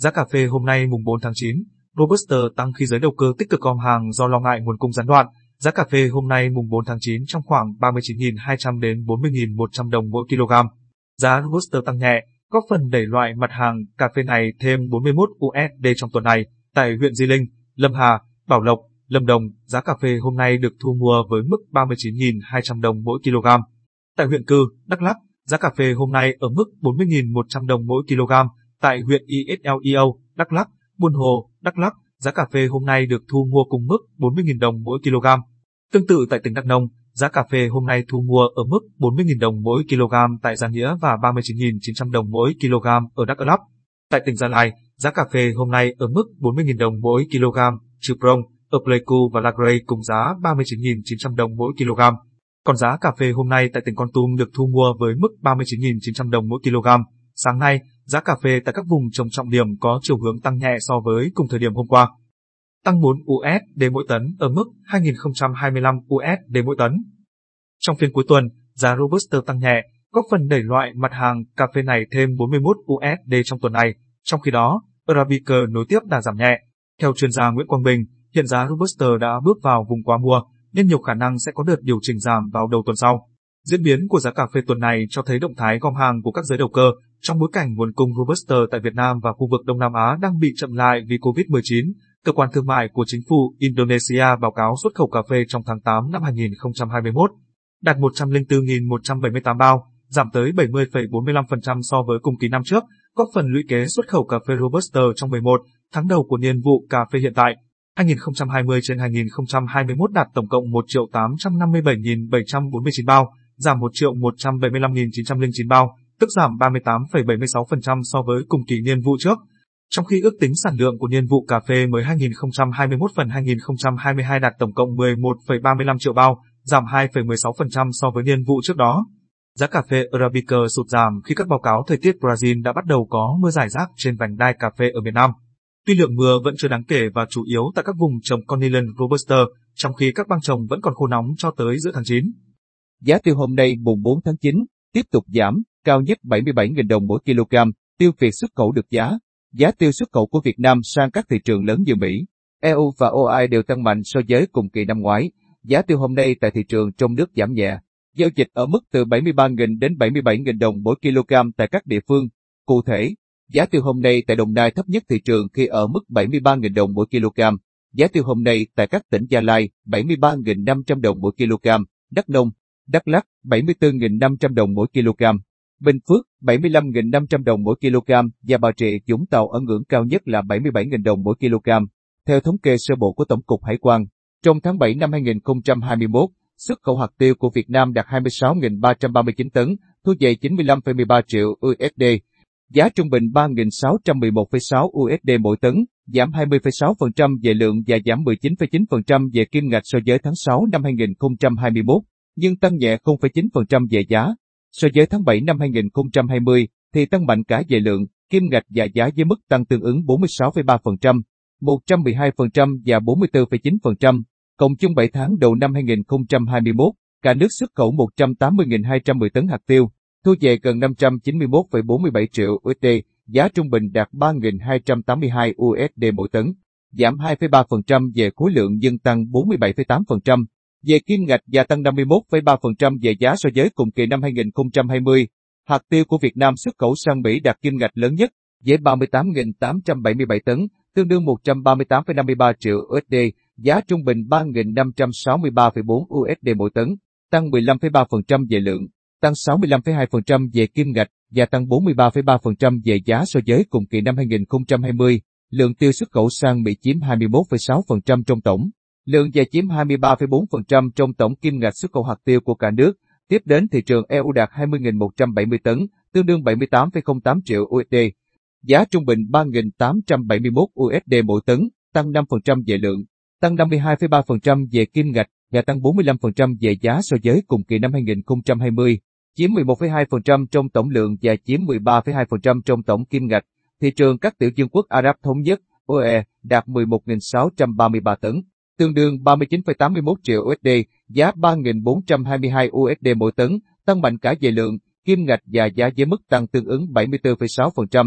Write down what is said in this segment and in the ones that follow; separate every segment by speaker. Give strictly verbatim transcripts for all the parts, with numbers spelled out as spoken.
Speaker 1: Giá cà phê hôm nay mùng bốn tháng chín, Robusta tăng khi giới đầu cơ tích cực gom hàng do lo ngại nguồn cung gián đoạn. Giá cà phê hôm nay mùng bốn tháng chín trong khoảng ba mươi chín nghìn hai trăm đến bốn mươi nghìn một trăm đồng mỗi kg. Giá Robusta tăng nhẹ, góp phần đẩy loại mặt hàng cà phê này thêm bốn mươi mốt u ét đê trong tuần này. Tại huyện Di Linh, Lâm Hà, Bảo Lộc, Lâm Đồng, giá cà phê hôm nay được thu mua với mức ba mươi chín nghìn hai trăm đồng mỗi kg. Tại huyện Cư, Đắk Lắk, giá cà phê hôm nay ở mức bốn mươi nghìn một trăm đồng mỗi kg. Tại huyện i ét lờ e o, Đắk Lắk, Buôn Hồ, Đắk Lắk, giá cà phê hôm nay được thu mua cùng mức bốn mươi nghìn đồng mỗi kg. Tương tự tại tỉnh Đắk Nông, giá cà phê hôm nay thu mua ở mức bốn mươi nghìn đồng mỗi kg tại Gia Nghĩa và ba mươi chín nghìn chín trăm đồng mỗi kg ở Đắk Lắk. Tại tỉnh Gia Lai, giá cà phê hôm nay ở mức bốn mươi nghìn đồng mỗi kg. Chư Prong, ở Pleiku và La Grey cùng giá ba mươi chín nghìn chín trăm đồng mỗi kg. Còn giá cà phê hôm nay tại tỉnh Kon Tum được thu mua với mức ba mươi chín nghìn chín trăm đồng mỗi kg. Sáng nay, giá cà phê tại các vùng trồng trọng điểm có chiều hướng tăng nhẹ so với cùng thời điểm hôm qua. Tăng bốn u ét đê mỗi tấn ở mức hai nghìn không trăm hai mươi lăm u ét đê mỗi tấn. Trong phiên cuối tuần, giá Robusta tăng nhẹ, góp phần đẩy loại mặt hàng cà phê này thêm bốn mươi mốt u ét đê trong tuần này. Trong khi đó, Arabica nối tiếp đà giảm nhẹ. Theo chuyên gia Nguyễn Quang Bình, hiện giá Robusta đã bước vào vùng quá mua, nên nhiều khả năng sẽ có đợt điều chỉnh giảm vào đầu tuần sau. Diễn biến của giá cà phê tuần này cho thấy động thái gom hàng của các giới đầu cơ trong bối cảnh nguồn cung Robusta tại Việt Nam và khu vực Đông Nam Á đang bị chậm lại vì covid mười chín. Cơ quan thương mại của chính phủ Indonesia báo cáo xuất khẩu cà phê trong tháng tám năm hai nghìn không trăm hai mươi mốt đạt một trăm lẻ bốn nghìn một trăm bảy mươi tám bao, giảm tới bảy mươi phẩy bốn mươi lăm phần trăm so với cùng kỳ năm trước, góp phần lũy kế xuất khẩu cà phê Robusta trong mười một tháng đầu của niên vụ cà phê hiện tại. hai nghìn không trăm hai mươi trên hai nghìn không trăm hai mươi mốt đạt tổng cộng một triệu tám trăm năm mươi bảy nghìn bảy trăm bốn mươi chín bao, giảm một triệu một trăm bảy mươi lăm nghìn chín trăm lẻ chín bao, tức giảm ba mươi tám phẩy bảy mươi sáu phần trăm so với cùng kỳ niên vụ trước. Trong khi ước tính sản lượng của niên vụ cà phê mới hai nghìn không trăm hai mươi mốt phần hai nghìn không trăm hai mươi hai đạt tổng cộng mười một phẩy ba mươi lăm triệu bao, giảm hai phẩy mười sáu phần trăm so với niên vụ trước đó. Giá cà phê Arabica sụt giảm khi các báo cáo thời tiết Brazil đã bắt đầu có mưa rải rác trên vành đai cà phê ở miền Nam. Tuy lượng mưa vẫn chưa đáng kể và chủ yếu tại các vùng trồng Cornelian Robusta, trong khi các bang trồng vẫn còn khô nóng cho tới giữa tháng chín.
Speaker 2: Giá tiêu hôm nay mùng bốn tháng chín tiếp tục giảm, cao nhất bảy mươi bảy nghìn đồng mỗi kg. Tiêu Việt xuất khẩu được giá. Giá tiêu xuất khẩu của Việt Nam sang các thị trường lớn như Mỹ, e u và o i đều tăng mạnh so với cùng kỳ năm ngoái. Giá tiêu hôm nay tại thị trường trong nước giảm nhẹ, giao dịch ở mức từ bảy mươi ba nghìn đến bảy mươi bảy nghìn đồng mỗi kg tại các địa phương. Cụ thể, giá tiêu hôm nay tại Đồng Nai thấp nhất thị trường khi ở mức bảy mươi ba nghìn đồng mỗi kg. Giá tiêu hôm nay tại các tỉnh Gia Lai bảy mươi ba nghìn năm trăm đồng mỗi kg, Đắk Nông, Đắk Lắk bảy mươi tư nghìn năm trăm đồng mỗi kg. Bình Phước bảy mươi lăm nghìn năm trăm đồng mỗi kg và Bà Rịa Vũng Tàu ở ngưỡng cao nhất là bảy mươi bảy nghìn đồng mỗi kg. Theo thống kê sơ bộ của Tổng cục Hải quan, trong tháng bảy năm hai nghìn không trăm hai mươi mốt, xuất khẩu hạt tiêu của Việt Nam đạt hai mươi sáu nghìn ba trăm ba mươi chín tấn, thu về chín mươi lăm phẩy mười ba triệu u ét đê. Giá trung bình ba nghìn sáu trăm mười một phẩy sáu u ét đê mỗi tấn, giảm hai mươi phẩy sáu phần trăm về lượng và giảm mười chín phẩy chín phần trăm về kim ngạch so với tháng sáu năm hai nghìn không trăm hai mươi mốt, nhưng tăng nhẹ không phẩy chín phần trăm về giá. So với tháng bảy năm hai nghìn không trăm hai mươi, thì tăng mạnh cả về lượng, kim ngạch và giá với mức tăng tương ứng bốn mươi sáu phẩy ba phần trăm, một trăm mười hai phần trăm và bốn mươi tư phẩy chín phần trăm. Cộng chung bảy tháng đầu năm hai nghìn không trăm hai mươi mốt, cả nước xuất khẩu một trăm tám mươi nghìn hai trăm mười tấn hạt tiêu, thu về gần năm trăm chín mươi mốt phẩy bốn mươi bảy triệu u ét đê, giá trung bình đạt ba nghìn hai trăm tám mươi hai u ét đê mỗi tấn, giảm hai phẩy ba phần trăm về khối lượng nhưng tăng bốn mươi bảy phẩy tám phần trăm. Về kim ngạch và tăng năm mươi mốt phẩy ba phần trăm về giá so với cùng kỳ năm hai nghìn không trăm hai mươi. Hạt tiêu của Việt Nam xuất khẩu sang Mỹ đạt kim ngạch lớn nhất với ba mươi tám nghìn tám trăm bảy mươi bảy tấn, tương đương một trăm ba mươi tám phẩy năm mươi ba triệu u ét đê, giá trung bình ba nghìn năm trăm sáu mươi ba phẩy bốn u ét đê mỗi tấn, tăng mười lăm phẩy ba phần trăm về lượng, tăng sáu mươi lăm phẩy hai phần trăm về kim ngạch và tăng bốn mươi ba phẩy ba phần trăm về giá so với cùng kỳ năm hai nghìn không trăm hai mươi. Lượng tiêu xuất khẩu sang Mỹ chiếm hai mươi mốt phẩy sáu phần trăm trong tổng lượng và chiếm hai mươi ba phẩy bốn phần trăm trong tổng kim ngạch xuất khẩu hạt tiêu của cả nước. Tiếp đến thị trường e u đạt hai mươi nghìn một trăm bảy mươi tấn, tương đương bảy mươi tám phẩy không tám triệu u ét đê. Giá trung bình ba nghìn tám trăm bảy mươi mốt u ét đê mỗi tấn, tăng năm phần trăm về lượng, tăng năm mươi hai phẩy ba phần trăm về kim ngạch và tăng bốn mươi lăm phần trăm về giá so với cùng kỳ năm hai nghìn không trăm hai mươi, chiếm mười một phẩy hai phần trăm trong tổng lượng và chiếm mười ba phẩy hai phần trăm trong tổng kim ngạch. Thị trường các tiểu vương quốc Ả Rập Thống Nhất (u a e) đạt mười một nghìn sáu trăm ba mươi ba tấn, tương đương ba mươi chín phẩy tám mươi mốt triệu u ét đê, giá ba nghìn bốn trăm hai mươi hai u ét đê mỗi tấn, tăng mạnh cả về lượng, kim ngạch và giá với mức tăng tương ứng bảy mươi tư phẩy sáu phần trăm.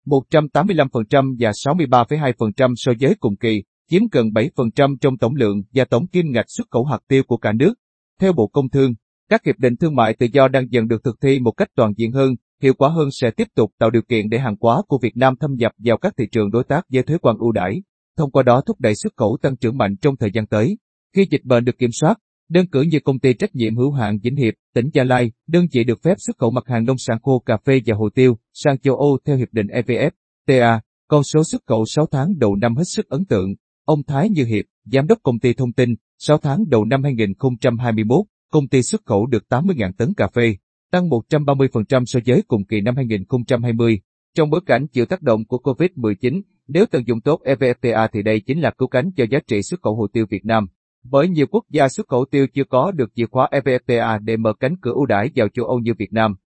Speaker 2: một trăm tám mươi lăm phần trăm và sáu mươi ba phẩy hai phần trăm so với cùng kỳ, chiếm gần bảy phần trăm trong tổng lượng và tổng kim ngạch xuất khẩu hạt tiêu của cả nước. Theo Bộ Công Thương, các hiệp định thương mại tự do đang dần được thực thi một cách toàn diện hơn, hiệu quả hơn sẽ tiếp tục tạo điều kiện để hàng hóa của Việt Nam thâm nhập vào các thị trường đối tác với thuế quan ưu đãi, thông qua đó thúc đẩy xuất khẩu tăng trưởng mạnh trong thời gian tới. Khi dịch bệnh được kiểm soát, đơn cử như công ty trách nhiệm hữu hạn Vĩnh Hiệp, tỉnh Gia Lai, đơn vị được phép xuất khẩu mặt hàng nông sản khô cà phê và hồ tiêu sang châu Âu theo hiệp định e vê ép tê a, con số xuất khẩu sáu tháng đầu năm hết sức ấn tượng. Ông Thái Như Hiệp, giám đốc công ty thông tin, sáu tháng đầu năm hai nghìn không trăm hai mươi mốt, công ty xuất khẩu được tám mươi nghìn tấn cà phê, tăng một trăm ba mươi phần trăm so với cùng kỳ năm hai nghìn không trăm hai mươi. Trong bối cảnh chịu tác động của covid mười chín, nếu tận dụng tốt e vê ép tê a thì đây chính là cứu cánh cho giá trị xuất khẩu hồ tiêu Việt Nam. Bởi nhiều quốc gia xuất khẩu tiêu chưa có được chìa khóa e vê ép tê a để mở cánh cửa ưu đãi vào châu Âu như Việt Nam.